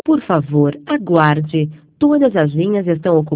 Por favor, aguarde. Todas as linhas estão ocupadas.